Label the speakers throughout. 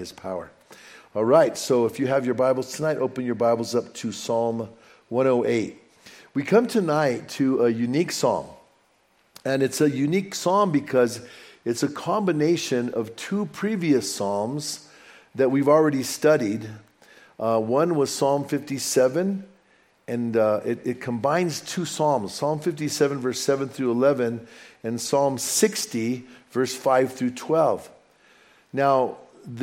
Speaker 1: his power. All right, so if you have your Bibles tonight, open your Bibles up to Psalm 108. We come tonight to a unique psalm. And it's a unique psalm because it's a combination of two previous psalms that we've already studied. One was Psalm 57, and it combines two psalms, Psalm 57, verse 7 through 11, and Psalm 60, verse 5 through 12. Now,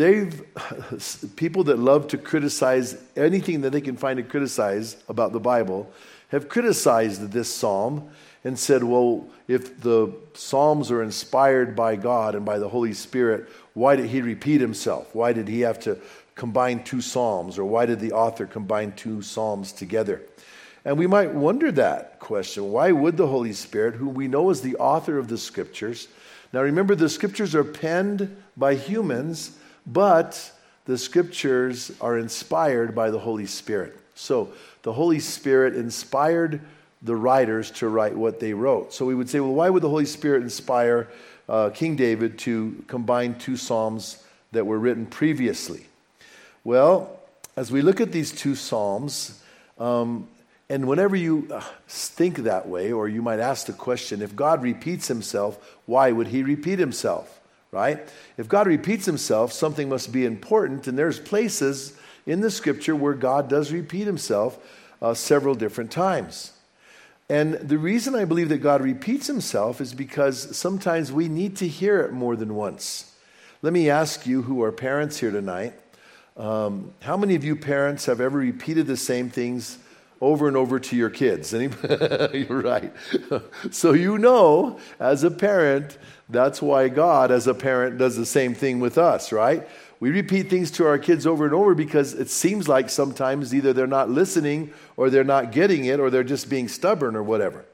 Speaker 1: people that love to criticize anything that they can find to criticize about the Bible have criticized this psalm and said, well, if the Psalms are inspired by God and by the Holy Spirit, why did he repeat himself? Why did he have to combine two psalms? Or why did the author combine two psalms together? And we might wonder that question. Why would the Holy Spirit, who we know is the author of the Scriptures? Now remember, the Scriptures are penned by humans, but the Scriptures are inspired by the Holy Spirit. So the Holy Spirit inspired the writers to write what they wrote. So we would say, well, why would the Holy Spirit inspire King David to combine two psalms that were written previously? Well, as we look at these two psalms, and whenever you think that way, or you might ask the question, if God repeats himself, why would he repeat himself? Right? If God repeats himself, something must be important, and there's places in the Scripture where God does repeat himself several different times. And the reason I believe that God repeats himself is because sometimes we need to hear it more than once. Let me ask you who are parents here tonight, how many of you parents have ever repeated the same things over and over to your kids? You're right. So you know, as a parent, that's why God, as a parent, does the same thing with us, right? We repeat things to our kids over and over because it seems like sometimes either they're not listening or they're not getting it or they're just being stubborn or whatever.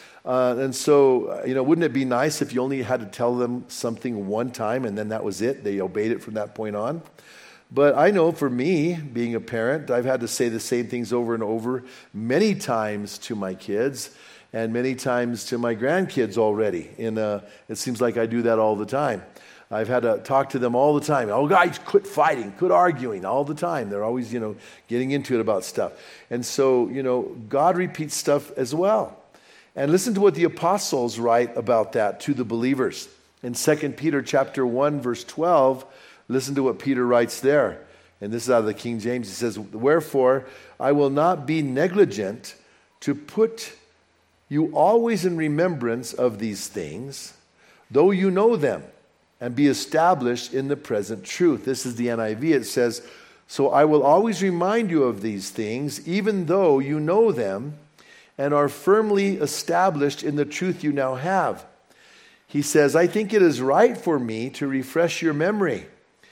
Speaker 1: And so, wouldn't it be nice if you only had to tell them something one time and then that was it? They obeyed it from that point on. But I know for me, being a parent, I've had to say the same things over and over many times to my kids and many times to my grandkids already. And it seems like I do that all the time. I've had to talk to them all the time. Oh, guys, quit fighting, quit arguing all the time. They're always, getting into it about stuff. And so, God repeats stuff as well. And listen to what the apostles write about that to the believers. In 2 Peter chapter 1, verse 12, listen to what Peter writes there. And this is out of the King James. He says, "Wherefore, I will not be negligent to put you always in remembrance of these things, though you know them, and be established in the present truth." This is the NIV. It says, "So I will always remind you of these things, even though you know them, and are firmly established in the truth you now have." He says, "I think it is right for me to refresh your memory,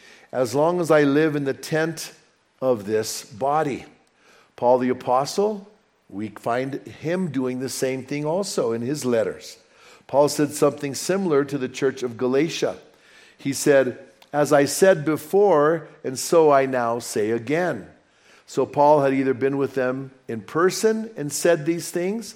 Speaker 1: as long as I live in the tent of this body." Paul the Apostle, we find him doing the same thing also in his letters. Paul said something similar to the church of Galatia. He said, "As I said before, and so I now say again." So Paul had either been with them in person and said these things,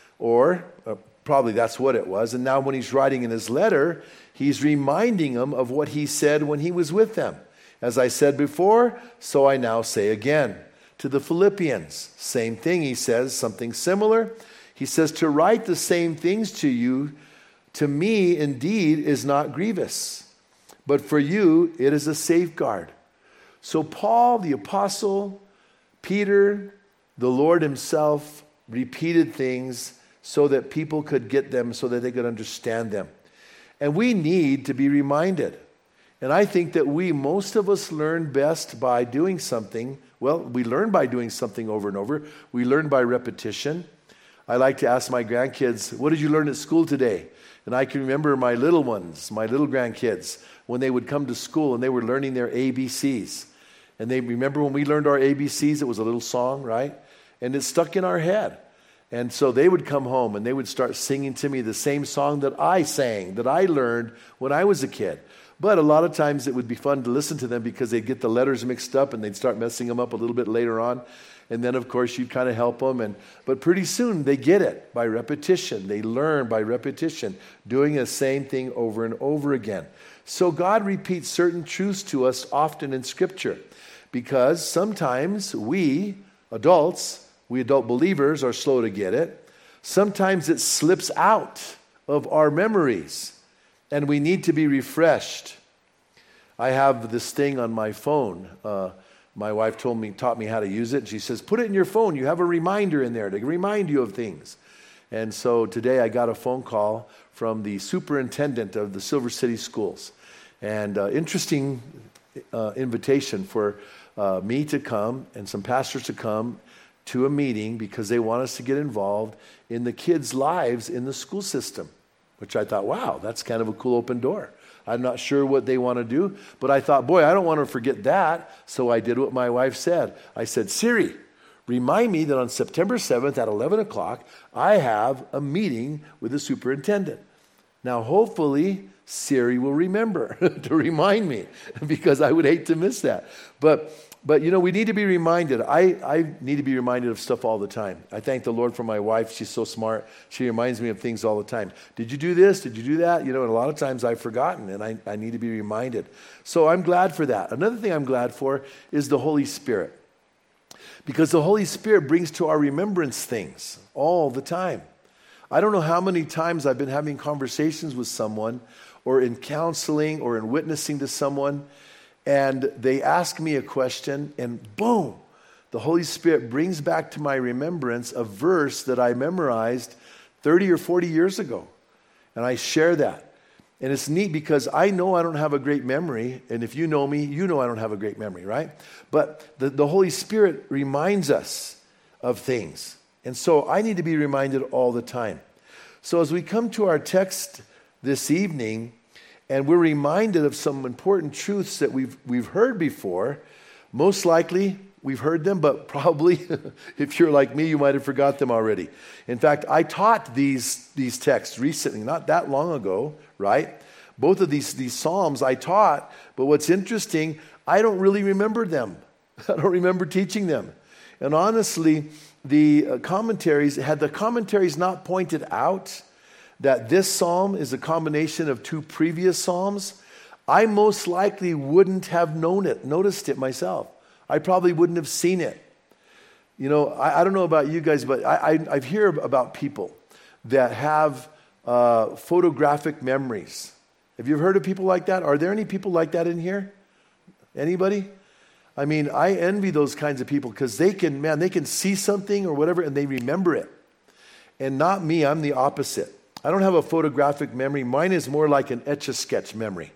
Speaker 1: or probably that's what it was. And now when he's writing in his letter, he's reminding them of what he said when he was with them. "As I said before, so I now say again." To the Philippians, same thing. He says something similar. He says, "To write the same things to you, to me indeed is not grievous, but for you it is a safeguard." So Paul, the apostle, Peter, the Lord himself, repeated things so that people could get them, so that they could understand them. And we need to be reminded. And I think that most of us learn best by doing something. Well, we learn by doing something over and over. We learn by repetition. I like to ask my grandkids, "What did you learn at school today?" And I can remember my little ones, my little grandkids, when they would come to school and they were learning their ABCs. And they remember when we learned our ABCs, it was a little song, right? And it stuck in our head. And so they would come home and they would start singing to me the same song that I sang, that I learned when I was a kid. But a lot of times it would be fun to listen to them because they'd get the letters mixed up and they'd start messing them up a little bit later on. And then, of course, you'd kind of help them. But pretty soon they get it by repetition. They learn by repetition, doing the same thing over and over again. So God repeats certain truths to us often in Scripture, because sometimes we adult believers, are slow to get it. Sometimes it slips out of our memories, and we need to be refreshed. I have this thing on my phone. My wife taught me how to use it. She says, put it in your phone. You have a reminder in there to remind you of things. And so today I got a phone call from the superintendent of the Silver City schools. And interesting invitation for me to come and some pastors to come to a meeting because they want us to get involved in the kids' lives in the school system, which I thought, wow, that's kind of a cool open door. I'm not sure what they want to do, but I thought, boy, I don't want to forget that. So I did what my wife said. I said, Siri, remind me that on September 7th at 11 o'clock, I have a meeting with the superintendent. Now, hopefully, Siri will remember to remind me, because I would hate to miss that. But we need to be reminded. I need to be reminded of stuff all the time. I thank the Lord for my wife. She's so smart. She reminds me of things all the time. Did you do this? Did you do that? And a lot of times I've forgotten, and I need to be reminded. So I'm glad for that. Another thing I'm glad for is the Holy Spirit, because the Holy Spirit brings to our remembrance things all the time. I don't know how many times I've been having conversations with someone, or in counseling, or in witnessing to someone, and they ask me a question, and boom, the Holy Spirit brings back to my remembrance a verse that I memorized 30 or 40 years ago. And I share that. And it's neat because I know I don't have a great memory, and if you know me, you know I don't have a great memory, right? But the Holy Spirit reminds us of things. And so I need to be reminded all the time. So as we come to our text this evening, and we're reminded of some important truths that we've heard before. Most likely, we've heard them, but probably, if you're like me, you might have forgot them already. In fact, I taught these texts recently, not that long ago, right? Both of these Psalms I taught, but what's interesting, I don't really remember them. I don't remember teaching them. And honestly, the commentaries not pointed out that this psalm is a combination of two previous psalms, I most likely wouldn't have noticed it myself. I probably wouldn't have seen it. I don't know about you guys, but I hear about people that have photographic memories. Have you ever heard of people like that? Are there any people like that in here? Anybody? I mean, I envy those kinds of people because they can see something or whatever and they remember it. And not me, I'm the opposite. I don't have a photographic memory. Mine is more like an Etch-a-Sketch memory.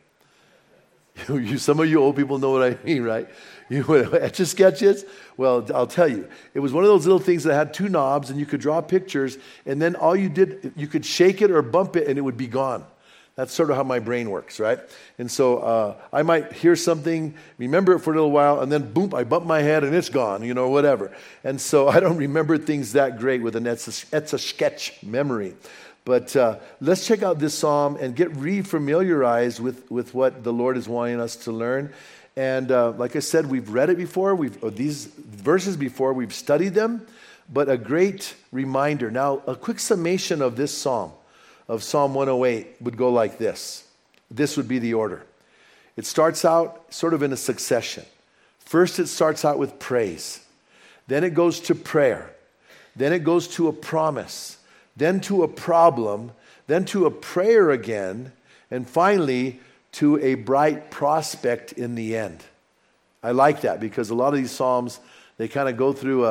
Speaker 1: Some of you old people know what I mean, right? You know what Etch-a-Sketch is? Well, I'll tell you. It was one of those little things that had two knobs, and you could draw pictures, and then all you did, you could shake it or bump it, and it would be gone. That's sort of how my brain works, right? And so I might hear something, remember it for a little while, and then boom, I bump my head, and it's gone, whatever. And so I don't remember things that great with an Etch-a-Sketch memory. But let's check out this psalm and get re-familiarized with what the Lord is wanting us to learn. And like I said, we've read it before. These verses before. We've studied them. But a great reminder. Now, a quick summation of this psalm, of Psalm 108, would go like this. This would be the order. It starts out sort of in a succession. First, it starts out with praise. Then it goes to prayer. Then it goes to a promise. Then to a problem, then to a prayer again, and finally to a bright prospect in the end. I like that because a lot of these psalms, they kind of go through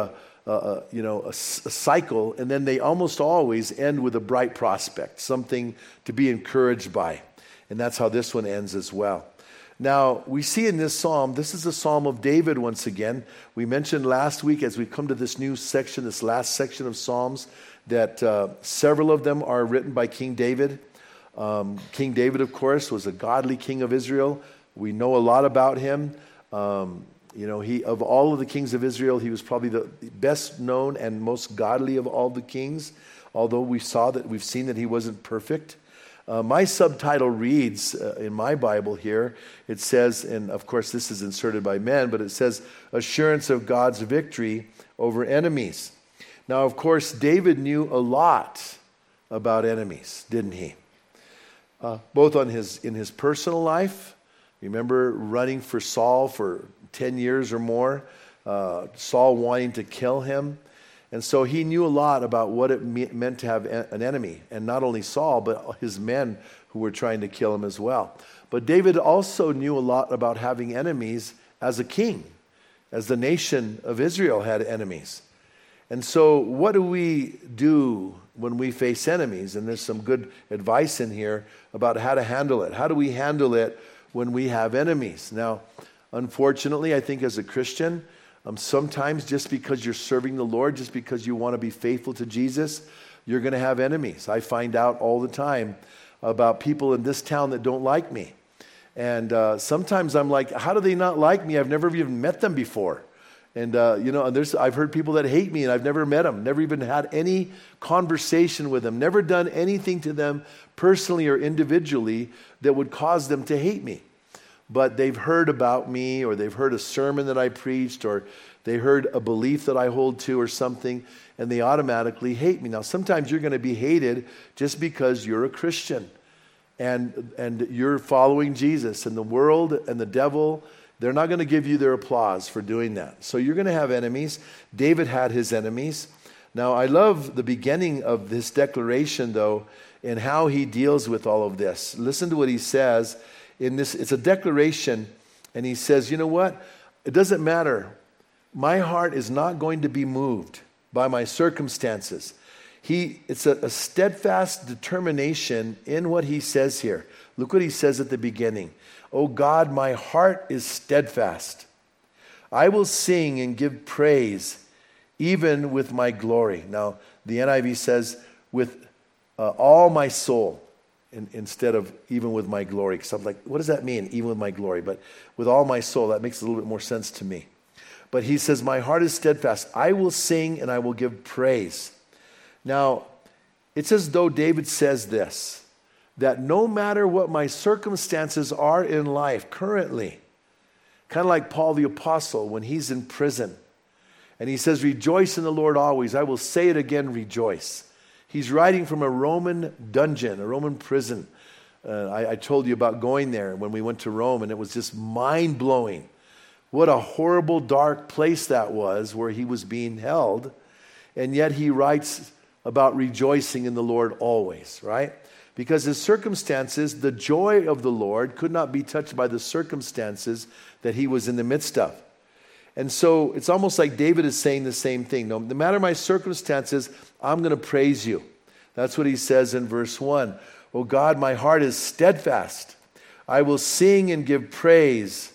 Speaker 1: a cycle, and then they almost always end with a bright prospect, something to be encouraged by. And that's how this one ends as well. Now, we see in this psalm, this is the Psalm of David once again. We mentioned last week as we come to this new section, this last section of Psalms, that several of them are written by King David. King David, of course, was a godly king of Israel. We know a lot about him. He of all of the kings of Israel, he was probably the best known and most godly of all the kings, although we've seen that he wasn't perfect. My subtitle reads in my Bible here, it says, and of course this is inserted by men, but it says, assurance of God's victory over enemies. Now, of course, David knew a lot about enemies, didn't he? both in his personal life. Remember running for Saul for 10 years or more, Saul wanting to kill him. And so he knew a lot about what it meant to have an enemy, and not only Saul, but his men who were trying to kill him as well. But David also knew a lot about having enemies as a king, as the nation of Israel had enemies. And so what do we do when we face enemies? And there's some good advice in here about how to handle it. How do we handle it when we have enemies? Now, unfortunately, I think as a Christian, sometimes just because you're serving the Lord, just because you want to be faithful to Jesus, you're going to have enemies. I find out all the time about people in this town that don't like me. And sometimes I'm like, how do they not like me? I've never even met them before. And, I've heard people that hate me and I've never met them, never even had any conversation with them, never done anything to them personally or individually that would cause them to hate me. But they've heard about me, or they've heard a sermon that I preached, or they heard a belief that I hold to or something, and they automatically hate me. Now, sometimes you're going to be hated just because you're a Christian and you're following Jesus, and the world and the devil, they're not going to give you their applause for doing that. So you're going to have enemies. David had his enemies. Now, I love the beginning of this declaration, though, and how he deals with all of this. Listen to what he says in this. It's a declaration, and he says, you know what? It doesn't matter. My heart is not going to be moved by my circumstances. It's a steadfast determination in what he says here. Look what he says at the beginning. Oh God, my heart is steadfast. I will sing and give praise, even with my glory. Now, the NIV says, with all my soul, instead of even with my glory. Because I'm like, what does that mean, even with my glory? But with all my soul, that makes a little bit more sense to me. But he says, my heart is steadfast. I will sing and I will give praise. Now, it's as though David says this, that no matter what my circumstances are in life currently, kind of like Paul the Apostle when he's in prison, and he says, rejoice in the Lord always. I will say it again, rejoice. He's writing from a Roman dungeon, a Roman prison. I told you about going there when we went to Rome, and it was just mind-blowing. What a horrible, dark place that was where he was being held. And yet he writes about rejoicing in the Lord always, right? Because his circumstances, the joy of the Lord could not be touched by the circumstances that he was in the midst of. And so it's almost like David is saying the same thing. No matter my circumstances, I'm going to praise you. That's what he says in verse 1. Oh God, my heart is steadfast. I will sing and give praise,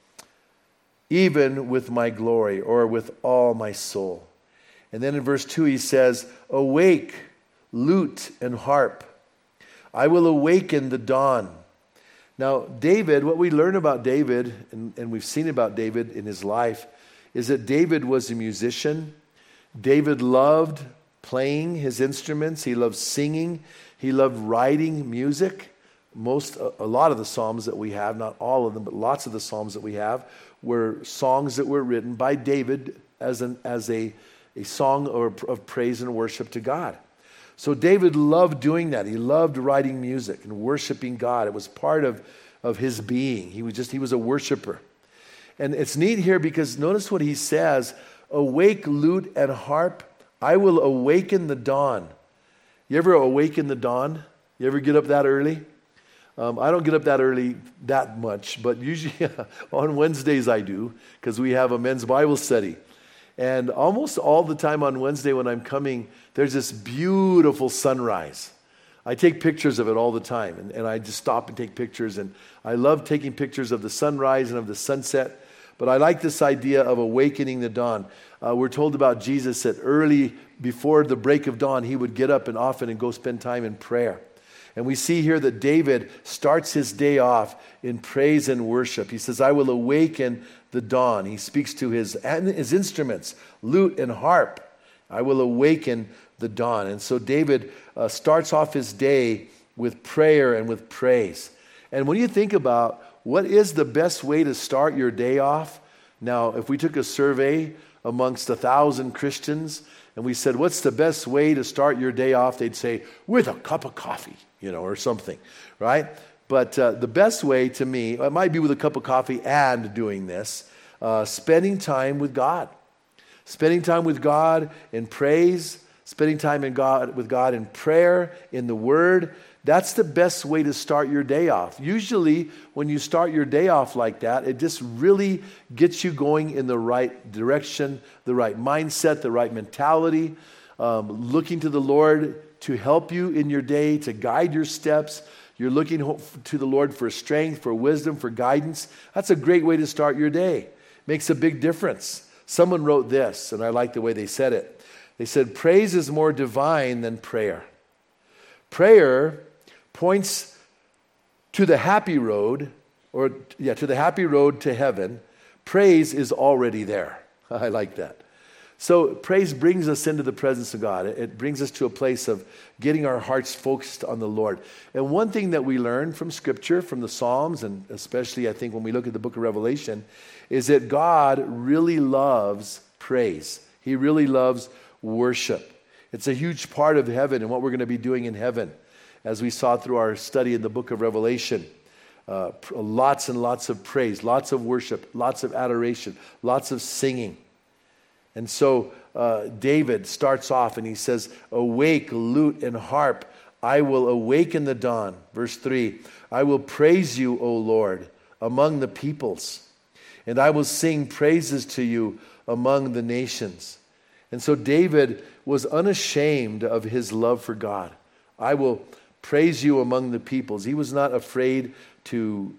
Speaker 1: even with my glory, or with all my soul. And then in verse 2 he says, awake, lute and harp. I will awaken the dawn. Now, David, what we learn about David, and we've seen about David in his life, is that David was a musician. David loved playing his instruments. He loved singing. He loved writing music. A lot of the Psalms that we have, not all of them, but lots of the Psalms that we have, were songs that were written by David as a song of praise and worship to God. So David loved doing that. He loved writing music and worshiping God. It was part of his being. He was a worshiper. And it's neat here because notice what he says, awake, lute, and harp. I will awaken the dawn. You ever awaken the dawn? You ever get up that early? I don't get up that early that much, but usually on Wednesdays I do because we have a men's Bible study. And almost all the time on Wednesday when I'm coming, there's this beautiful sunrise. I take pictures of it all the time, and I just stop and take pictures. And I love taking pictures of the sunrise and of the sunset. But I like this idea of awakening the dawn. We're told about Jesus that early before the break of dawn, he would get up and often and go spend time in prayer. And we see here that David starts his day off in praise and worship. He says, I will awaken the dawn. He speaks to his instruments, lute and harp. I will awaken the dawn. And so David starts off his day with prayer and with praise. And when you think about what is the best way to start your day off, now if we took a survey amongst 1,000 Christians and we said, what's the best way to start your day off? They'd say, with a cup of coffee, or something, right? But the best way to me, it might be with a cup of coffee and doing this, spending time with God. Spending time with God in praise, spending time with God in prayer, in the Word. That's the best way to start your day off. Usually, when you start your day off like that, it just really gets you going in the right direction, the right mindset, the right mentality, looking to the Lord to help you in your day, to guide your steps. You're looking to the Lord for strength, for wisdom, for guidance. That's a great way to start your day. Makes a big difference. Someone wrote this, and I like the way they said it. They said, praise is more divine than prayer. Prayer points to the happy road, to the happy road to heaven. Praise is already there. I like that. So praise brings us into the presence of God. It brings us to a place of getting our hearts focused on the Lord. And one thing that we learn from Scripture, from the Psalms, and especially I think when we look at the book of Revelation, is that God really loves praise. He really loves worship. It's a huge part of heaven and what we're going to be doing in heaven, as we saw through our study in the book of Revelation. Lots and lots of praise, lots of worship, lots of adoration, lots of singing. And so David starts off and he says, awake, lute and harp, I will awaken the dawn. Verse 3, I will praise you, O Lord, among the peoples, and I will sing praises to you among the nations. And so David was unashamed of his love for God. I will praise you among the peoples. He was not afraid to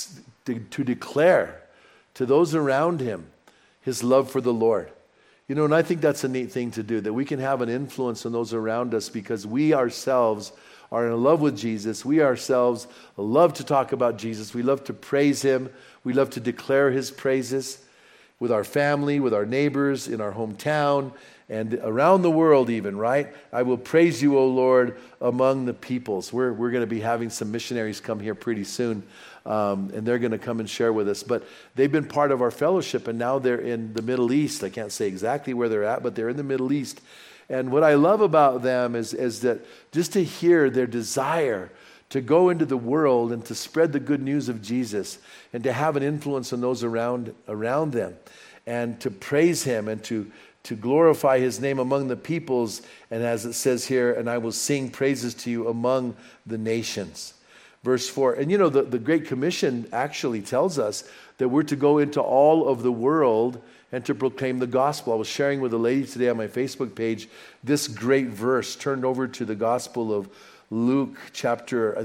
Speaker 1: declare to those around him his love for the Lord. And I think that's a neat thing to do, that we can have an influence on those around us because we ourselves are in love with Jesus. We ourselves love to talk about Jesus. We love to praise him. We love to declare his praises with our family, with our neighbors, in our hometown, and around the world even, right? I will praise you, O Lord, among the peoples. We're going to be having some missionaries come here pretty soon, and they're going to come and share with us. But they've been part of our fellowship, and now they're in the Middle East. I can't say exactly where they're at, but they're in the Middle East. And what I love about them is that just to hear their desire to go into the world and to spread the good news of Jesus and to have an influence on those around them and to praise him and to glorify his name among the peoples. And as it says here, and I will sing praises to you among the nations. Verse 4. And the Great Commission actually tells us that we're to go into all of the world and to proclaim the gospel. I was sharing with a lady today on my Facebook page this great verse, turned over to the Gospel of Luke chapter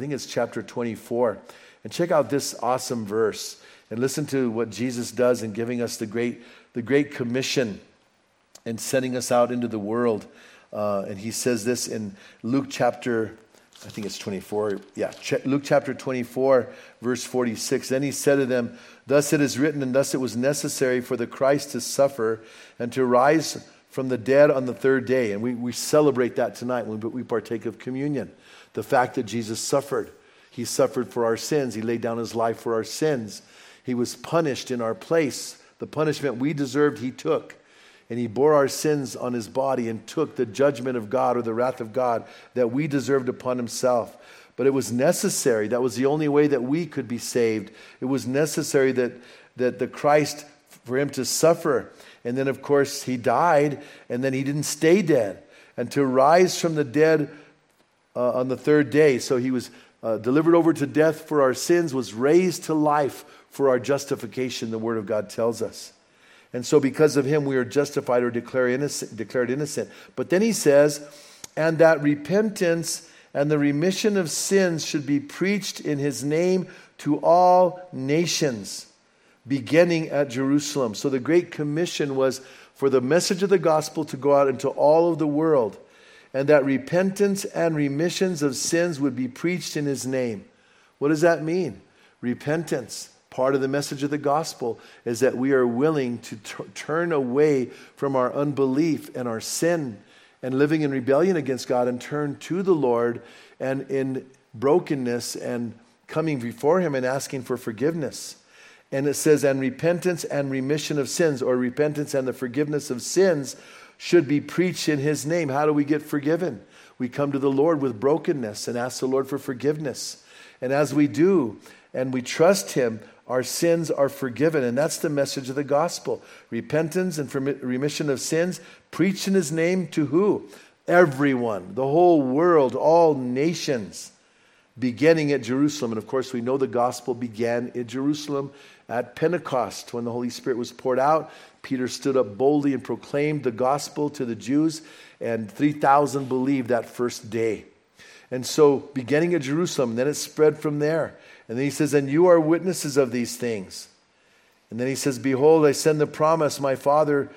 Speaker 1: 24. And check out this awesome verse and listen to what Jesus does in giving us the great commission and sending us out into the world. And he says this in Luke chapter, I think it's 24. Yeah, Luke chapter 24, verse 46. Then he said to them, thus it is written, and thus it was necessary for the Christ to suffer and to rise from the dead on the third day. And we celebrate that tonight when we partake of communion. The fact that Jesus suffered. He suffered for our sins. He laid down his life for our sins. He was punished in our place. The punishment we deserved, he took. And he bore our sins on his body and took the judgment of God, or the wrath of God, that we deserved upon himself. But it was necessary. That was the only way that we could be saved. It was necessary that the Christ, for him to suffer. And then, of course, he died, and then he didn't stay dead. And to rise from the dead on the third day. So he was delivered over to death for our sins, was raised to life for our justification, the Word of God tells us. And so because of him, we are justified or declared innocent. But then he says, and that repentance and the remission of sins should be preached in his name to all nations, beginning at Jerusalem. So the Great Commission was for the message of the gospel to go out into all of the world, and that repentance and remissions of sins would be preached in his name. What does that mean? Repentance. Part of the message of the gospel is that we are willing to turn away from our unbelief and our sin and living in rebellion against God and turn to the Lord and in brokenness and coming before him and asking for forgiveness. And it says, and repentance and remission of sins, or repentance and the forgiveness of sins, should be preached in his name. How do we get forgiven? We come to the Lord with brokenness and ask the Lord for forgiveness. And as we do, and we trust him, our sins are forgiven. And that's the message of the gospel. Repentance and remission of sins, preached in his name to who? Everyone, the whole world, all nations, beginning at Jerusalem. And of course, we know the gospel began in Jerusalem at Pentecost when the Holy Spirit was poured out. Peter stood up boldly and proclaimed the gospel to the Jews, and 3,000 believed that first day. And so, beginning at Jerusalem, then it spread from there. And then he says, and you are witnesses of these things. And then he says, behold, I send the promise of my Father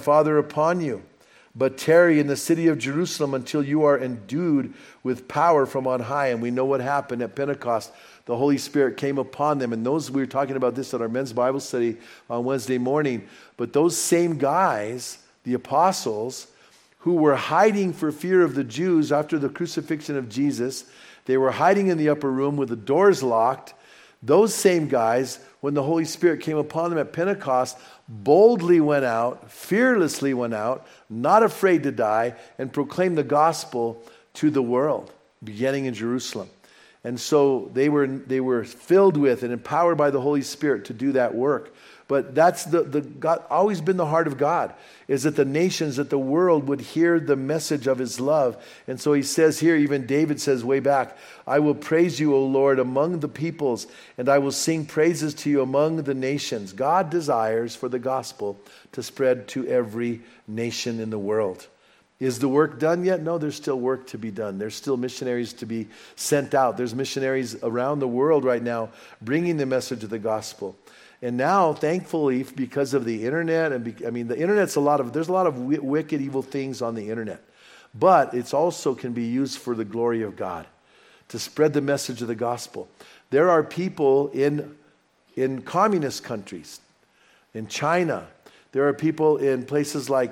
Speaker 1: upon you. But tarry in the city of Jerusalem until you are endued with power from on high. And we know what happened at Pentecost. The Holy Spirit came upon them. And those, we were talking about this at our men's Bible study on Wednesday morning. But those same guys, the apostles, who were hiding for fear of the Jews after the crucifixion of Jesus, they were hiding in the upper room with the doors locked. Those same guys, when the Holy Spirit came upon them at Pentecost, boldly went out, fearlessly went out, not afraid to die, and proclaimed the gospel to the world, beginning in Jerusalem. And so they were filled with and empowered by the Holy Spirit to do that work. But that's the God, always been the heart of God, is that the nations, that the world would hear the message of his love. And so he says here, even David says way back, I will praise you, O Lord, among the peoples, and I will sing praises to you among the nations. God desires for the gospel to spread to every nation in the world. Is the work done yet? No, there's still work to be done. There's still missionaries to be sent out. There's missionaries around the world right now bringing the message of the gospel. And now, thankfully, because of the internet, the internet's there's a lot of wicked, evil things on the internet. But it's also can be used for the glory of God, to spread the message of the gospel. There are people in communist countries, in China. There are people in places like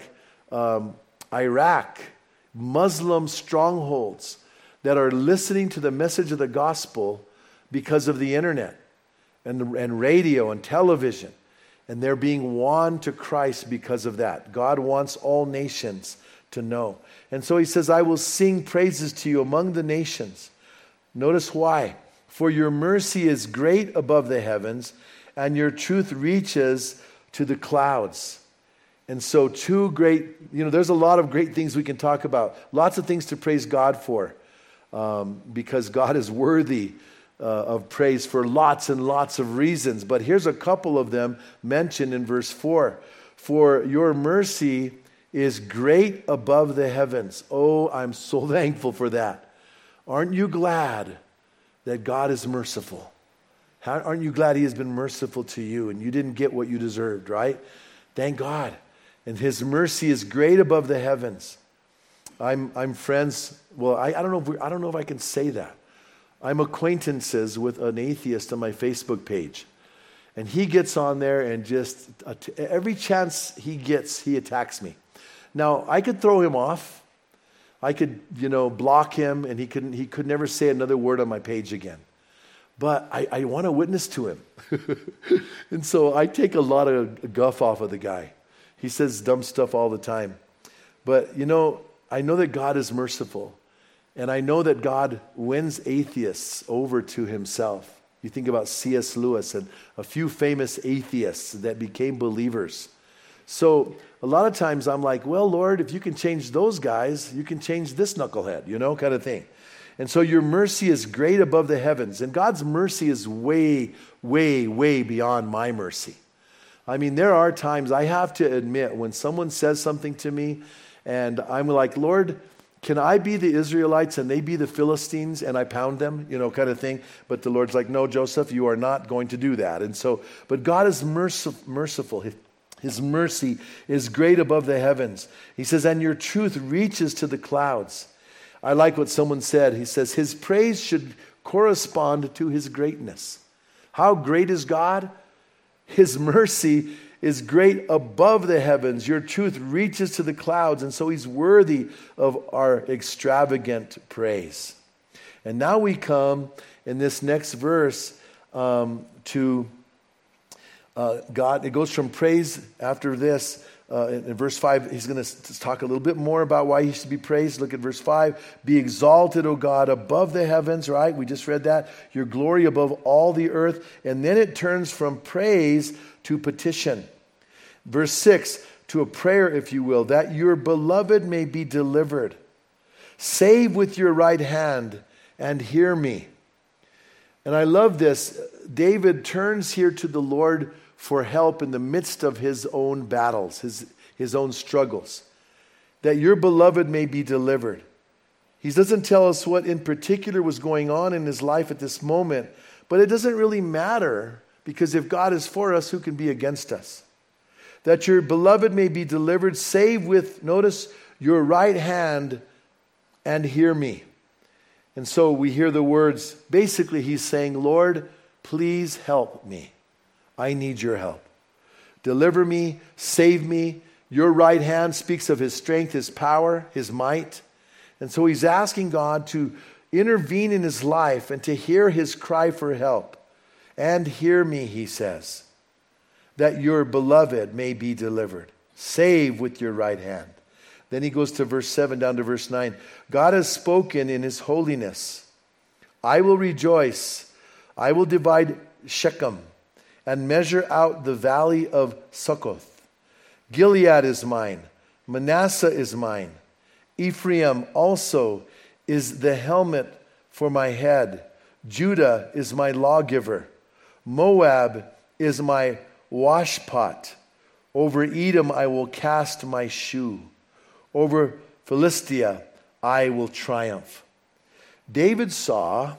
Speaker 1: Iraq, Muslim strongholds, that are listening to the message of the gospel because of the internet. And radio and television. And they're being won to Christ because of that. God wants all nations to know. And so he says, I will sing praises to you among the nations. Notice why. For your mercy is great above the heavens, and your truth reaches to the clouds. And so there's a lot of great things we can talk about. Lots of things to praise God for. Because God is worthy of praise for lots and lots of reasons. But here's a couple of them mentioned in verse 4. For your mercy is great above the heavens. Oh, I'm so thankful for that. Aren't you glad that God is merciful? Aren't you glad he has been merciful to you and you didn't get what you deserved, right? Thank God. And his mercy is great above the heavens. I'm friends. Well, I don't know if I can say that. I'm acquaintances with an atheist on my Facebook page. And he gets on there and just, every chance he gets, he attacks me. Now, I could throw him off. I could, block him, and he could never say another word on my page again. But I want to witness to him. And so I take a lot of guff off of the guy. He says dumb stuff all the time. But, I know that God is merciful. And I know that God wins atheists over to himself. You think about C.S. Lewis and a few famous atheists that became believers. So a lot of times I'm like, well, Lord, if you can change those guys, you can change this knucklehead, kind of thing. And so your mercy is great above the heavens. And God's mercy is way, way, way beyond my mercy. There are times I have to admit when someone says something to me and I'm like, Lord, can I be the Israelites and they be the Philistines and I pound them, kind of thing? But the Lord's like, no, Joseph, you are not going to do that. And so, but God is merciful. His mercy is great above the heavens. He says, and your truth reaches to the clouds. I like what someone said. He says, his praise should correspond to his greatness. How great is God? His mercy is great above the heavens. Your truth reaches to the clouds. And so he's worthy of our extravagant praise. And now we come in this next verse to God. It goes from praise after this in verse 5, he's going to talk a little bit more about why he should be praised. Look at verse 5. Be exalted, O God, above the heavens, right? We just read that. Your glory above all the earth. And then it turns from praise to petition. Verse 6, to a prayer, if you will, that your beloved may be delivered. Save with your right hand and hear me. And I love this. David turns here to the Lord for help in the midst of his own battles, his own struggles. That your beloved may be delivered. He doesn't tell us what in particular was going on in his life at this moment, but it doesn't really matter, because if God is for us, who can be against us? That your beloved may be delivered, save with, notice, your right hand and hear me. And so we hear the words, basically he's saying, Lord, please help me. I need your help. Deliver me, save me. Your right hand speaks of his strength, his power, his might. And so he's asking God to intervene in his life and to hear his cry for help. And hear me, he says, that your beloved may be delivered. Save with your right hand. Then he goes to verse 7 down to verse 9. God has spoken in his holiness. I will rejoice. I will divide Shechem and measure out the valley of Succoth. Gilead is mine. Manasseh is mine. Ephraim also is the helmet for my head. Judah is my lawgiver. Moab is my washpot. Over Edom I will cast my shoe. Over Philistia I will triumph. David saw,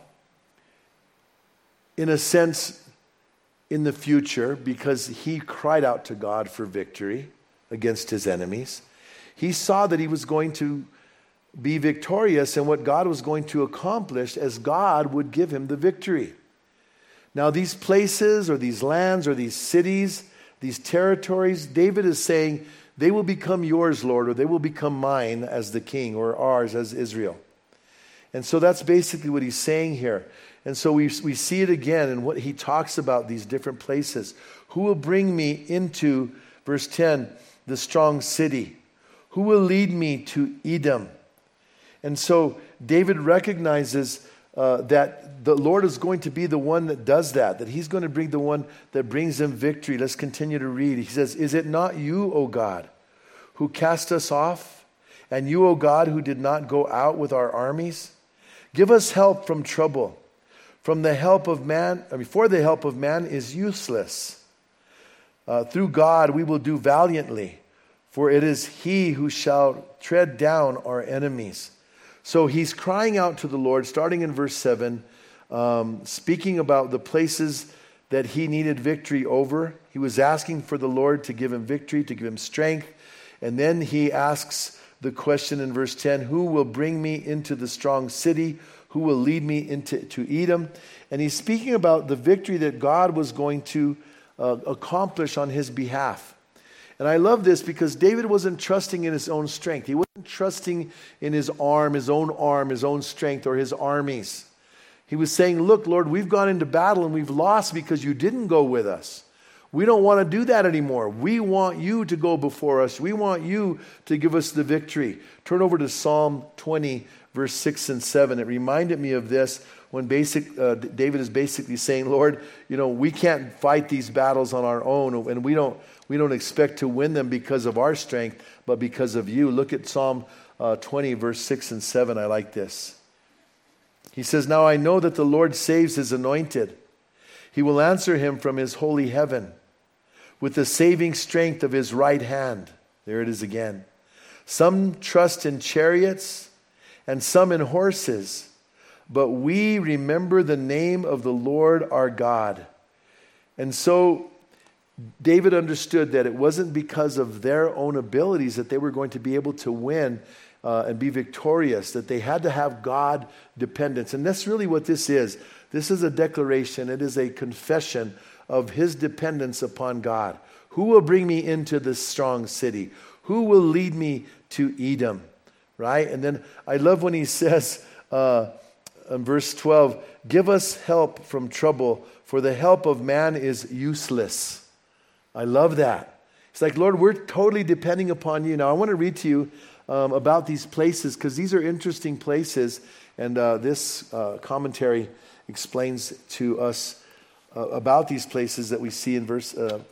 Speaker 1: in a sense, in the future, because he cried out to God for victory against his enemies. He saw that he was going to be victorious and what God was going to accomplish as God would give him the victory. Now these places or these lands or these cities, these territories, David is saying, they will become yours, Lord, or they will become mine as the king, or ours as Israel. And so that's basically what he's saying here. And so we see it again in what he talks about, these different places. Who will bring me into, verse 10, the strong city? Who will lead me to Edom? And so David recognizes that the Lord is going to be the one that does that he's going to bring the one that brings him victory. Let's continue to read. He says, is it not you, O God, who cast us off? And you, O God, who did not go out with our armies? Give us help from trouble. For the help of man is useless. Through God we will do valiantly, for it is he who shall tread down our enemies. So he's crying out to the Lord, starting in verse 7, speaking about the places that he needed victory over. He was asking for the Lord to give him victory, to give him strength. And then he asks the question in verse 10, who will bring me into the strong city? Who will lead me to Edom? And he's speaking about the victory that God was going to accomplish on his behalf. And I love this because David wasn't trusting in his own strength. He wasn't trusting in his own strength, or his armies. He was saying, look, Lord, we've gone into battle and we've lost because you didn't go with us. We don't want to do that anymore. We want you to go before us. We want you to give us the victory. Turn over to Psalm 20, verse 6 and 7. It reminded me of this when David is basically saying, Lord, we can't fight these battles on our own, and we don't expect to win them because of our strength, but because of you. Look at Psalm 20, verse 6 and 7. I like this. He says, now I know that the Lord saves his anointed. He will answer him from his holy heaven with the saving strength of his right hand. There it is again. Some trust in chariots and some in horses, but we remember the name of the Lord our God. And so David understood that it wasn't because of their own abilities that they were going to be able to win and be victorious, that they had to have God dependence. And that's really what this is. This is a declaration. It is a confession of his dependence upon God. Who will bring me into this strong city? Who will lead me to Edom? Right? And then I love when he says in verse 12, give us help from trouble, for the help of man is useless. I love that. It's like, Lord, we're totally depending upon you. Now, I want to read to you about these places because these are interesting places. And this commentary explains to us about these places that we see in verse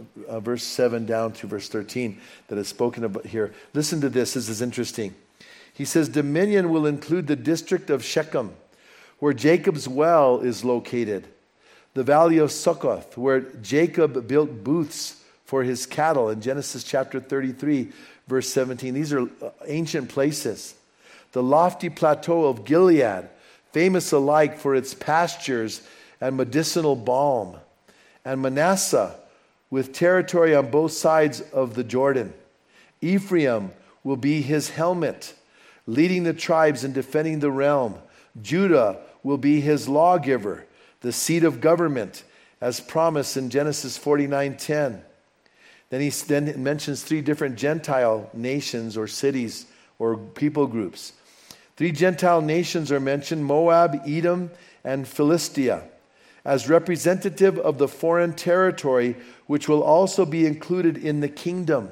Speaker 1: 7 down to verse 13 that is spoken about here. Listen to this. This is interesting. He says, dominion will include the district of Shechem, where Jacob's well is located, the valley of Succoth, where Jacob built booths for his cattle in Genesis chapter 33, verse 17. These are ancient places. The lofty plateau of Gilead, famous alike for its pastures and medicinal balm, and Manasseh, with territory on both sides of the Jordan. Ephraim will be his helmet, leading the tribes and defending the realm. Judah will be his lawgiver, the seat of government, as promised in Genesis 49:10. Then he mentions 3 different Gentile nations or cities or people groups. 3 Gentile nations are mentioned, Moab, Edom, and Philistia, as representative of the foreign territory, which will also be included in the kingdom.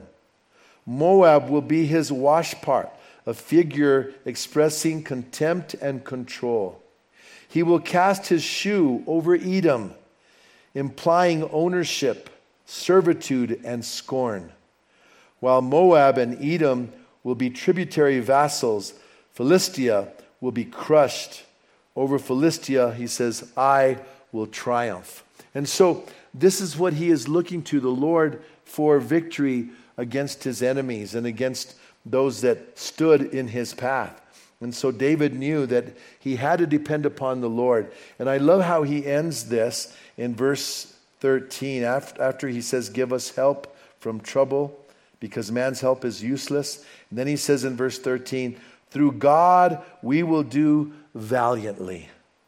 Speaker 1: Moab will be his washpart, a figure expressing contempt and control. He will cast his shoe over Edom, implying ownership, servitude, and scorn. While Moab and Edom will be tributary vassals, Philistia will be crushed. Over Philistia, he says, I will triumph. And so this is what he is looking to, the Lord, for victory against his enemies and against those that stood in his path. And so David knew that he had to depend upon the Lord. And I love how he ends this in verse 13. After he says, give us help from trouble, because man's help is useless. And then he says in verse 13, through God we will do valiantly,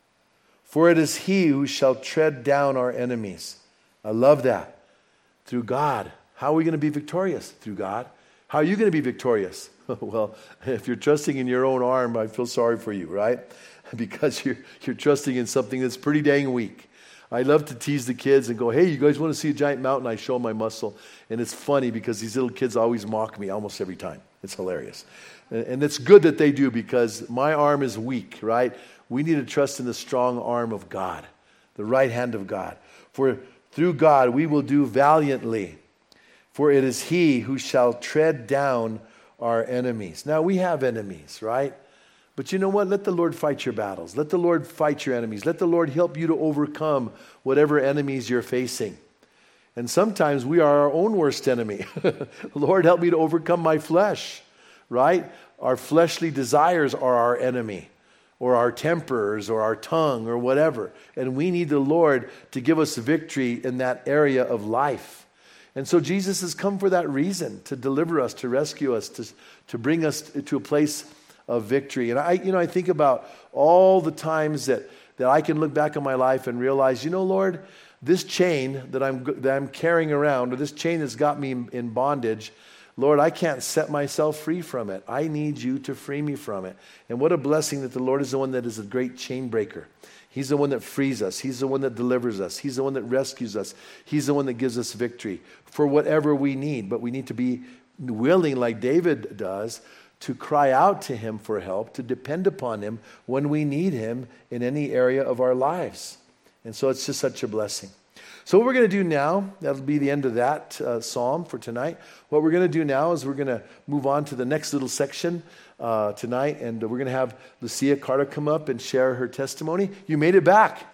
Speaker 1: for it is he who shall tread down our enemies. I love that. Through God. How are we going to be victorious? Through God. How are you going to be victorious? Well, if you're trusting in your own arm, I feel sorry for you, right? Because you're trusting in something that's pretty dang weak. I love to tease the kids and go, hey, you guys want to see a giant mountain? I show them my muscle. And it's funny because these little kids always mock me almost every time. It's hilarious. And it's good that they do, because my arm is weak, right? We need to trust in the strong arm of God, the right hand of God. For through God we will do valiantly, for it is he who shall tread down our enemies. Now, we have enemies, right? But you know what? Let the Lord fight your battles. Let the Lord fight your enemies. Let the Lord help you to overcome whatever enemies you're facing. And sometimes we are our own worst enemy. Lord, help me to overcome my flesh, right? Our fleshly desires are our enemy, or our tempers, or our tongue, or whatever. And we need the Lord to give us victory in that area of life. And so Jesus has come for that reason, to deliver us, to rescue us, to bring us to a place of victory. And I think about all the times that I can look back on my life and realize, Lord, this chain that I'm carrying around, or this chain that's got me in bondage, Lord, I can't set myself free from it. I need you to free me from it. And what a blessing that the Lord is the one that is a great chain breaker. He's the one that frees us. He's the one that delivers us. He's the one that rescues us. He's the one that gives us victory for whatever we need. But we need to be willing, like David does, to cry out to him for help, to depend upon him when we need him in any area of our lives. And so it's just such a blessing. So what we're going to do now, that'll be the end of that psalm for tonight. What we're going to do now is we're going to move on to the next little section tonight, and we're going to have Lucia Carter come up and share her testimony. You made it back.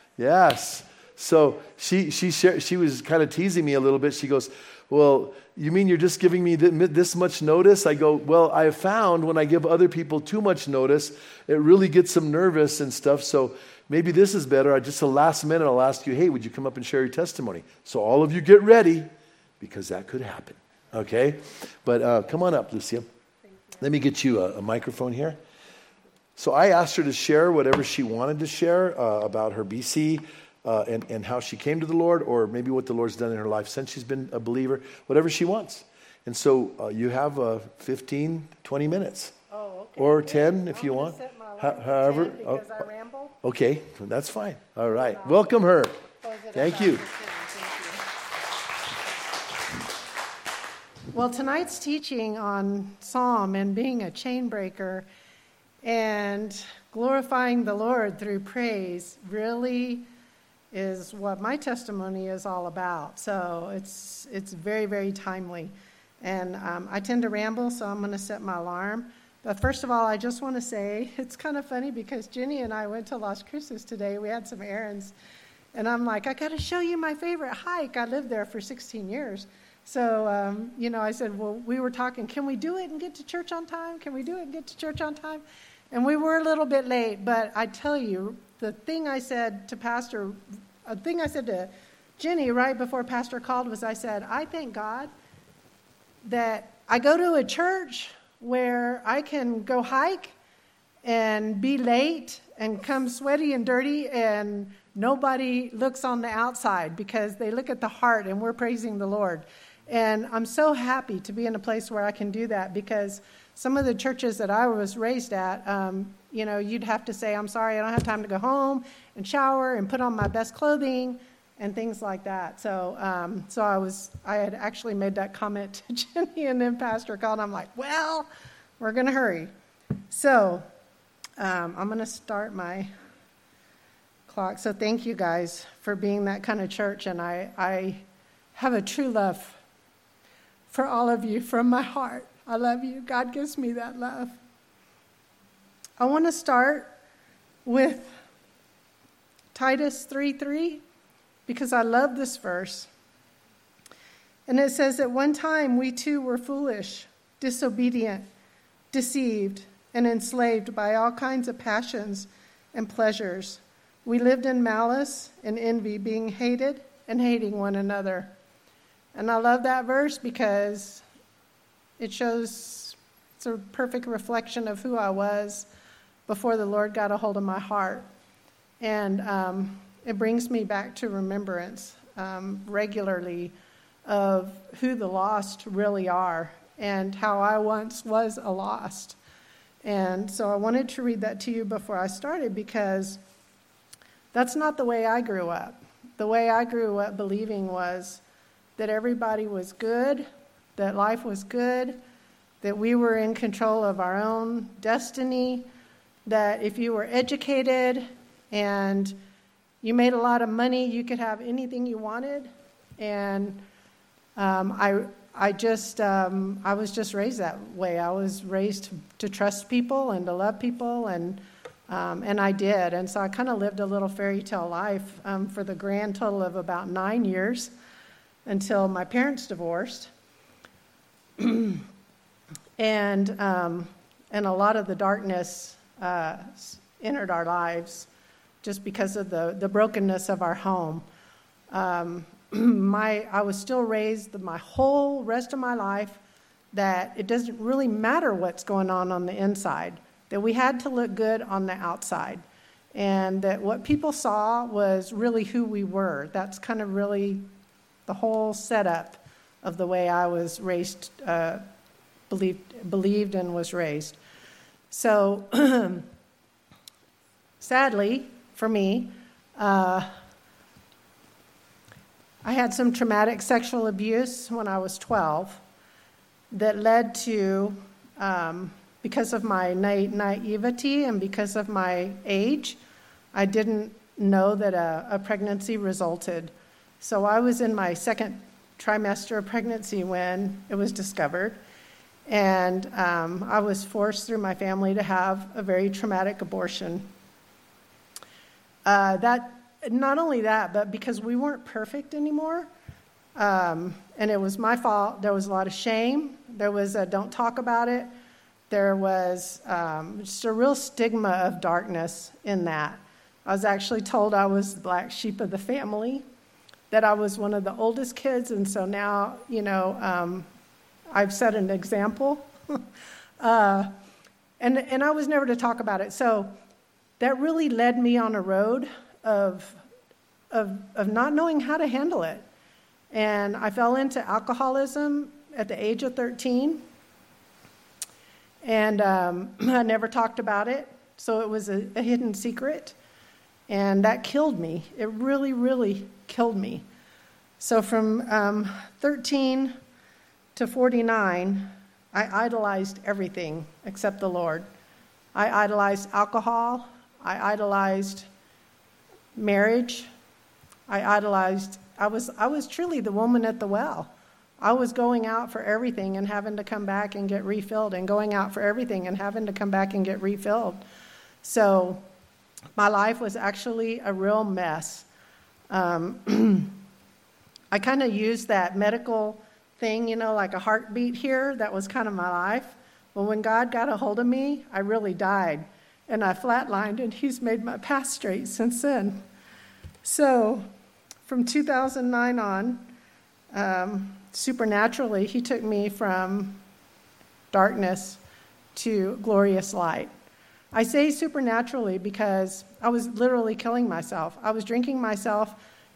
Speaker 1: Yes. So she was kind of teasing me a little bit. She goes, well, you mean you're just giving me this much notice? I go, well, I have found when I give other people too much notice, it really gets them nervous and stuff. So maybe this is better. Just the last minute, I'll ask you, hey, would you come up and share your testimony? So all of you get ready, because that could happen. Okay? But come on up, Lucia. Let me get you a microphone here. So I asked her to share whatever she wanted to share about her BC and how she came to the Lord, or maybe what the Lord's done in her life since she's been a believer, whatever she wants. And so you have 15, 20 minutes.
Speaker 2: Oh, okay.
Speaker 1: Or 10 if you want.
Speaker 2: However. Because I ramble.
Speaker 1: Okay, that's fine. All right. Welcome her. Thank you.
Speaker 2: Well, tonight's teaching on Psalm and being a chain breaker and glorifying the Lord through praise really is what my testimony is all about. So it's very, very timely. And I tend to ramble, so I'm going to set my alarm. But first of all, I just want to say, it's kind of funny because Jenny and I went to Las Cruces today. We had some errands. And I'm like, I got to show you my favorite hike. I lived there for 16 years. So, I said, well, we were talking, can we do it and get to church on time? Can we do it and get to church on time? And we were a little bit late, but I tell you, the thing I said to Jenny right before Pastor called was I said, I thank God that I go to a church where I can go hike and be late and come sweaty and dirty and nobody looks on the outside because they look at the heart and we're praising the Lord. And I'm so happy to be in a place where I can do that because some of the churches that I was raised at, you'd have to say, I'm sorry, I don't have time to go home and shower and put on my best clothing and things like that. So I had actually made that comment to Jenny and then Pastor called and I'm like, well, we're going to hurry. So I'm going to start my clock. So thank you guys for being that kind of church. And I have a true love for all of you from my heart. I love you. God gives me that love. I want to start with Titus 3:3 because I love this verse. And it says, at one time we too were foolish, disobedient, deceived, and enslaved by all kinds of passions and pleasures. We lived in malice and envy, being hated and hating one another. And I love that verse because it shows it's a perfect reflection of who I was before the Lord got a hold of my heart. And it brings me back to remembrance regularly of who the lost really are and how I once was a lost. And so I wanted to read that to you before I started because that's not the way I grew up. The way I grew up believing was that everybody was good, that life was good, that we were in control of our own destiny, that if you were educated and you made a lot of money, you could have anything you wanted. And I was just raised that way. I was raised to trust people and to love people, and I did. And so I kind of lived a little fairy tale life for the grand total of about 9 years until my parents divorced. And a lot of the darkness entered our lives just because of the brokenness of our home. I was still raised my whole rest of my life that it doesn't really matter what's going on the inside, that we had to look good on the outside, and that what people saw was really who we were. That's kind of really the whole setup of the way I was raised, believed and was raised. So, sadly, for me, I had some traumatic sexual abuse when I was 12 that led to, because of my naivety and because of my age, I didn't know that a pregnancy resulted. So I was in my second trimester of pregnancy when it was discovered. And I was forced through my family to have a very traumatic abortion. Not only that, but because we weren't perfect anymore, and it was my fault, there was a lot of shame. There was a don't talk about it. There was just a real stigma of darkness in that. I was actually told I was the black sheep of the family, that I was one of the oldest kids, and so now, I've set an example. And I was never to talk about it. So that really led me on a road of not knowing how to handle it. And I fell into alcoholism at the age of 13. And I never talked about it. So it was a hidden secret. And that killed me. It really, really killed me. So from 13 to 49, I idolized everything except the Lord. I idolized alcohol. I idolized marriage. I was truly the woman at the well. I was going out for everything and having to come back and get refilled, and going out for everything and having to come back and get refilled. So my life was actually a real mess. I kind of used that medical thing, like a heartbeat here. That was kind of my life. Well, when God got a hold of me, I really died. And I flatlined, and he's made my path straight since then. So from 2009 on, supernaturally, he took me from darkness to glorious light. I say supernaturally because I was literally killing myself. I was drinking myself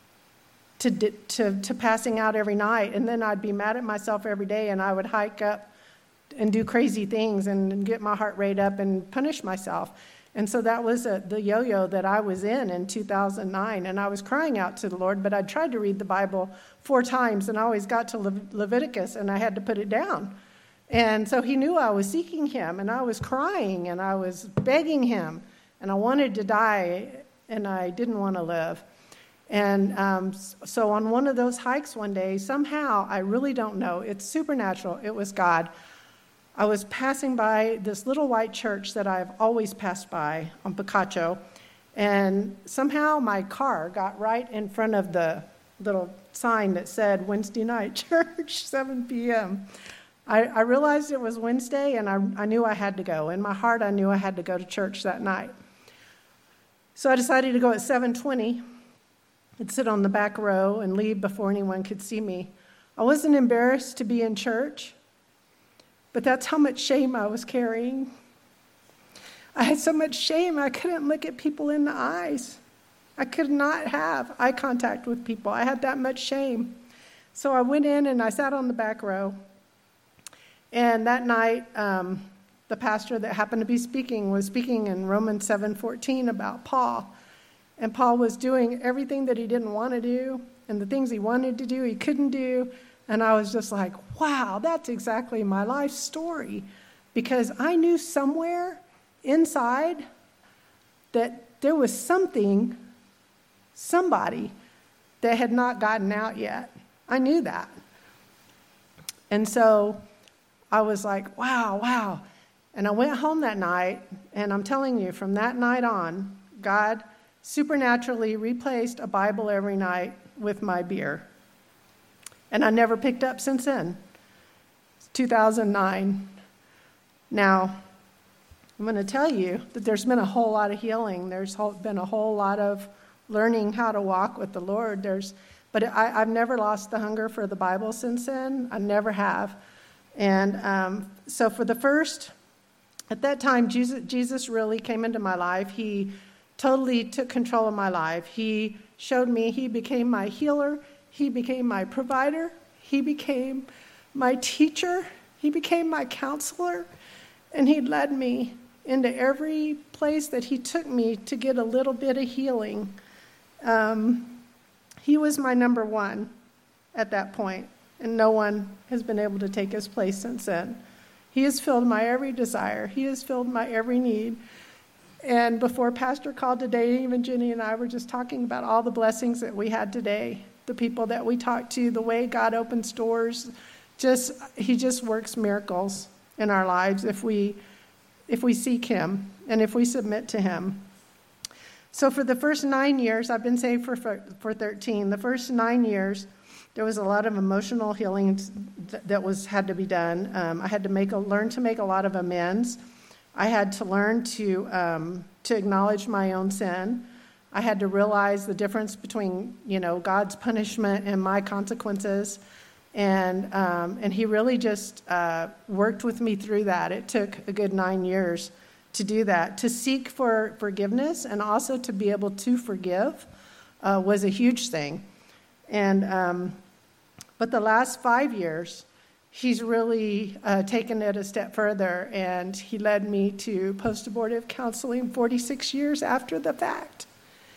Speaker 2: to passing out every night, and then I'd be mad at myself every day, and I would hike up and do crazy things and get my heart rate up and punish myself. And so that was the yo-yo that I was in 2009, and I was crying out to the Lord, but I tried to read the Bible 4 times, and I always got to Leviticus, and I had to put it down. And so he knew I was seeking him, and I was crying, and I was begging him, and I wanted to die, and I didn't want to live. And so on one of those hikes one day, somehow, I really don't know, it's supernatural, it was God. I was passing by this little white church that I've always passed by on Picacho, and somehow my car got right in front of the little sign that said Wednesday night church, 7 p.m. I realized it was Wednesday, and I knew I had to go. In my heart, I knew I had to go to church that night. So I decided to go at 7:20 and sit on the back row and leave before anyone could see me. I wasn't embarrassed to be in church, but that's how much shame I was carrying. I had so much shame, I couldn't look at people in the eyes. I could not have eye contact with people. I had that much shame. So I went in and I sat on the back row. And that night, the pastor that happened to be speaking was speaking in Romans 7:14 about Paul. And Paul was doing everything that he didn't want to do, and the things he wanted to do, he couldn't do. And I was just like, wow, that's exactly my life story. Because I knew somewhere inside that there was somebody that had not gotten out yet. I knew that. And so I was like, wow. And I went home that night, and I'm telling you, from that night on, God supernaturally replaced a Bible every night with my beer. And I never picked up since then. It's 2009. Now, I'm going to tell you that there's been a whole lot of healing. There's been a whole lot of learning how to walk with the Lord. But I've never lost the hunger for the Bible since then. I never have. And so at that time, Jesus really came into my life. He totally took control of my life. He showed me, he became my healer. He became my provider. He became my teacher. He became my counselor. And he led me into every place that he took me to get a little bit of healing. He was my number one at that point, and no one has been able to take his place since then. He has filled my every desire. He has filled my every need. And before Pastor called today, even Jenny and I were just talking about all the blessings that we had today, the people that we talked to, the way God opens doors. He just works miracles in our lives if we seek him and if we submit to him. So for the first 9 years, I've been saved for 13. The first 9 years, there was a lot of emotional healing that had to be done. I had to learn to make a lot of amends. I had to learn to acknowledge my own sin. I had to realize the difference between, God's punishment and my consequences. And he really just worked with me through that. It took a good 9 years to do that. To seek for forgiveness and also to be able to forgive was a huge thing. And but the last 5 years, he's really taken it a step further, and he led me to post-abortive counseling 46 years after the fact.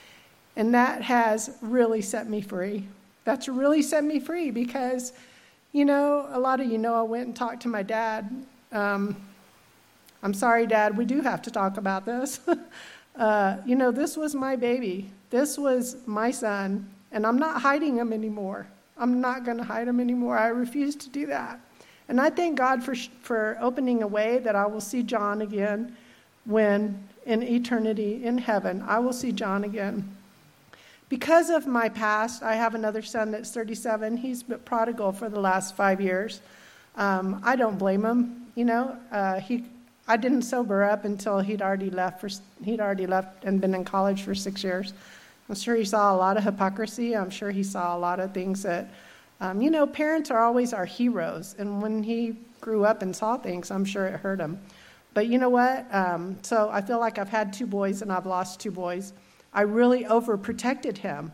Speaker 2: And that has really set me free. That's really set me free because You know, a lot of you know I went and talked to my dad. I'm sorry, Dad, we do have to talk about this. You know, this was my baby. This was my son, and I'm not hiding him anymore. I'm not going to hide him anymore. I refuse to do that. And I thank God for opening a way that I will see John again when in eternity in heaven, I will see John again. Because of my past, I have another son that's 37. He's been prodigal for the last 5 years. I don't blame him. You know, I didn't sober up until he'd already left and been in college for 6 years. I'm sure he saw a lot of hypocrisy. I'm sure he saw a lot of things that, you know, parents are always our heroes. And when he grew up and saw things, I'm sure it hurt him. But you know what? So I feel like I've had 2 boys and I've lost 2 boys. I really overprotected him.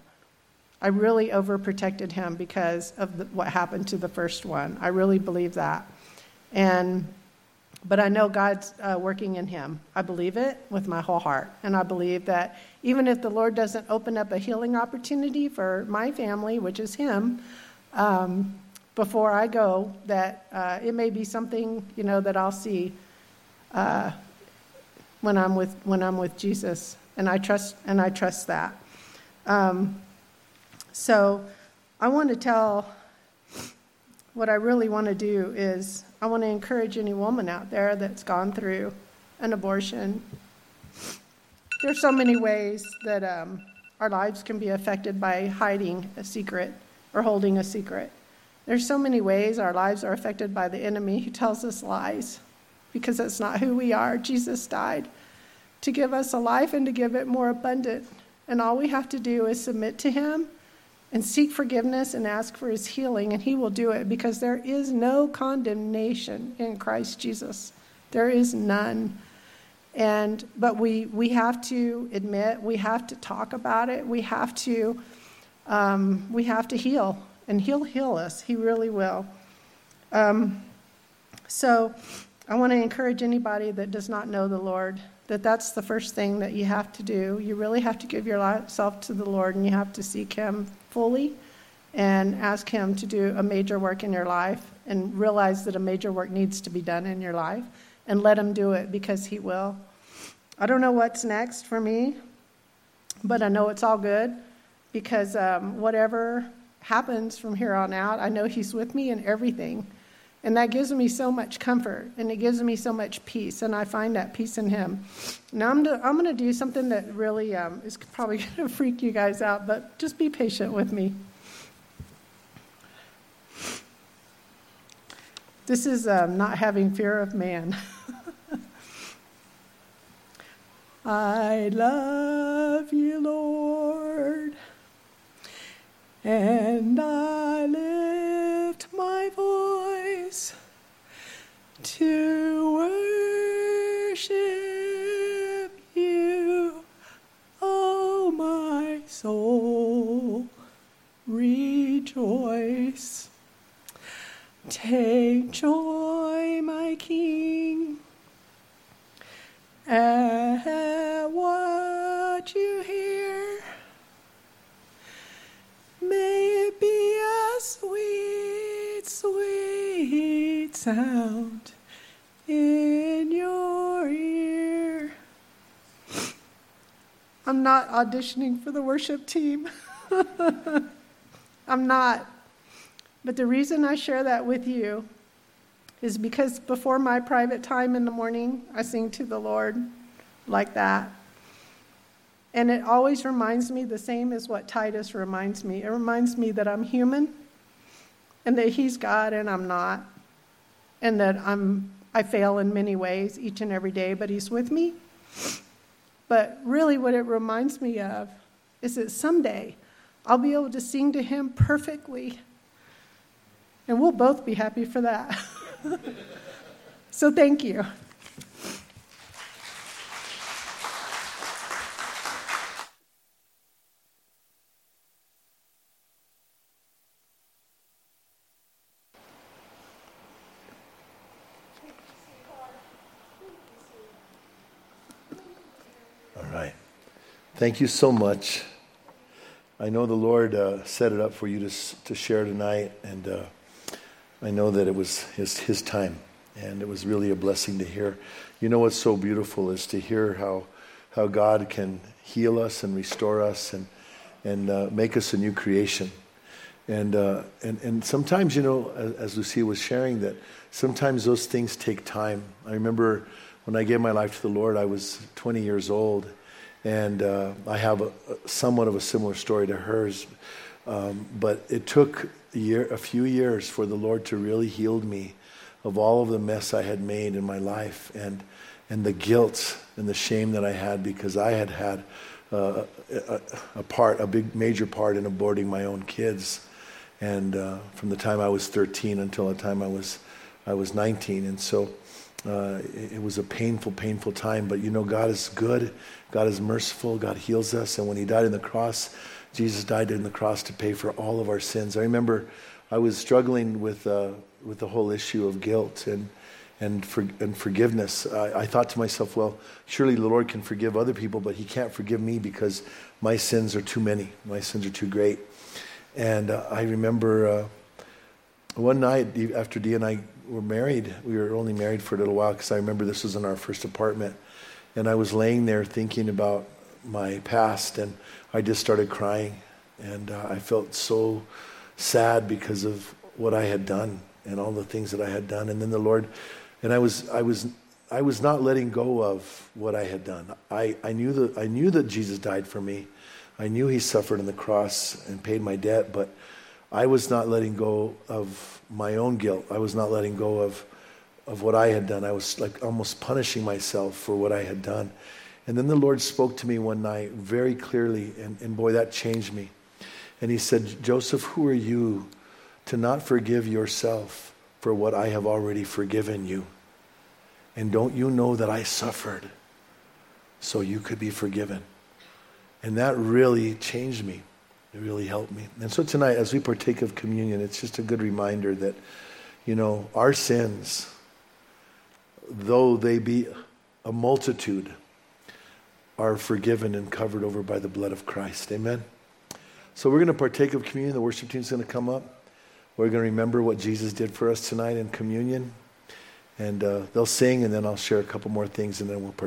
Speaker 2: Because of what happened to the first one. I really believe that. But I know God's working in him. I believe it with my whole heart. And I believe that even if the Lord doesn't open up a healing opportunity for my family, which is him, before I go, that it may be something, you know, that I'll see when I'm with Jesus. And I trust that. So I want to tell, what I really want to do is I want to encourage any woman out there that's gone through an abortion. There's so many ways that our lives can be affected by hiding a secret or holding a secret. There's so many ways our lives are affected by the enemy who tells us lies, because that's not who we are. Jesus died to give us a life and to give it more abundant. And all we have to do is submit to him and seek forgiveness and ask for his healing, and he will do it, because there is no condemnation in Christ Jesus. There is none. But we have to admit, we have to talk about it, we have to heal, and he'll heal us. He really will. So I want to encourage anybody that does not know the Lord, that's the first thing that you have to do. You really have to give yourself to the Lord, and you have to seek him fully and ask him to do a major work in your life, and realize that a major work needs to be done in your life, and let him do it, because he will. I don't know what's next for me, but I know it's all good, because whatever happens from here on out, I know he's with me in everything. And that gives me so much comfort, and it gives me so much peace, and I find that peace in him. Now I'm going to do something that really is probably going to freak you guys out, but just be patient with me. This is not having fear of man. I love you, Lord, and I lift my voice to worship you, oh my soul, rejoice. Take joy, my King, at what you hear. May it be a sweet, sweet sound in your ear. I'm not auditioning for the worship team. I'm not. But the reason I share that with you is because before my private time in the morning, I sing to the Lord like that. And it always reminds me, the same as what Titus reminds me. It reminds me that I'm human, and that he's God and I'm not, and that I fail in many ways each and every day, but he's with me. But really what it reminds me of is that someday I'll be able to sing to him perfectly, and we'll both be happy for that. So thank you.
Speaker 1: All right. Thank you so much. I know the Lord set it up for you to share tonight, and I know that it was his time, and it was really a blessing to hear. You know what's so beautiful is to hear how God can heal us and restore us and make us a new creation. And sometimes, as Lucia was sharing, that sometimes those things take time. I remember when I gave my life to the Lord, I was 20 years old, and I have somewhat of a similar story to hers. But it took a few years for the Lord to really heal me of all of the mess I had made in my life and the guilt and the shame that I had because I had a big major part in aborting my own kids. And from the time I was 13 until the time I was 19. And so it was a painful time. But God is good. God is merciful. God heals us. And when he died on the cross, Jesus died on the cross to pay for all of our sins. I remember I was struggling with the whole issue of guilt and forgiveness. I thought to myself, well, surely the Lord can forgive other people, but he can't forgive me because my sins are too many. My sins are too great. And I remember one night after Dee and I were married, we were only married for a little while because I remember this was in our first apartment. And I was laying there thinking about my past, and I just started crying. And I felt so sad because of what I had done and all the things that I had done. And then the Lord, and I was not letting go of what I had done. I knew that Jesus died for me. I knew he suffered on the cross and paid my debt, but I was not letting go of my own guilt. I was not letting go of what I had done. I was like almost punishing myself for what I had done. And then the Lord spoke to me one night very clearly, and boy, that changed me. And he said, Joseph, who are you to not forgive yourself for what I have already forgiven you? And don't you know that I suffered so you could be forgiven? And that really changed me. It really helped me. And so tonight, as we partake of communion, it's just a good reminder that, our sins, though they be a multitude, are forgiven and covered over by the blood of Christ. Amen? So we're going to partake of communion. The worship team's going to come up. We're going to remember what Jesus did for us tonight in communion. And they'll sing, and then I'll share a couple more things, and then we'll partake.